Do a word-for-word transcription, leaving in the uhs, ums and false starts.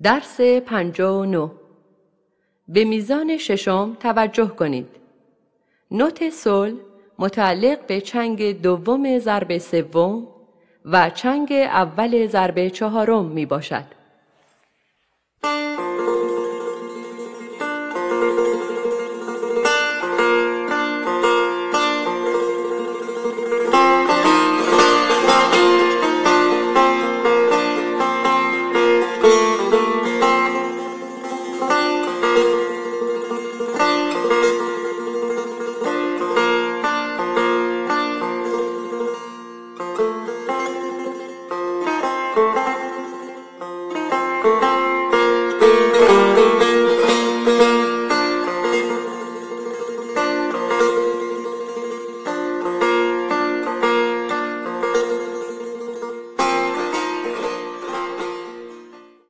درس پنجاه و نه. به میزان ششم توجه کنید. نوت سل متعلق به چنگ دوم ضرب سوم و چنگ اول ضرب چهارم می باشد.